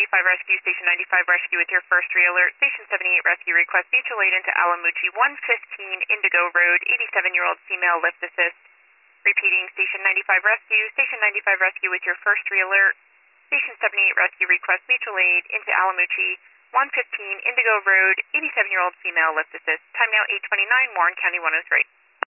95 Rescue, Station 95 Rescue with your first re-alert. Station 78 Rescue request mutual aid into Alamuchi 115 Indigo Road, 87-year-old female lift assist. Repeating, Station 95 Rescue, Station 95 Rescue with your first re-alert. Station 78 Rescue request mutual aid into Alamuchi 115 Indigo Road, 87-year-old female lift assist. Time now 8:29, Warren County 103.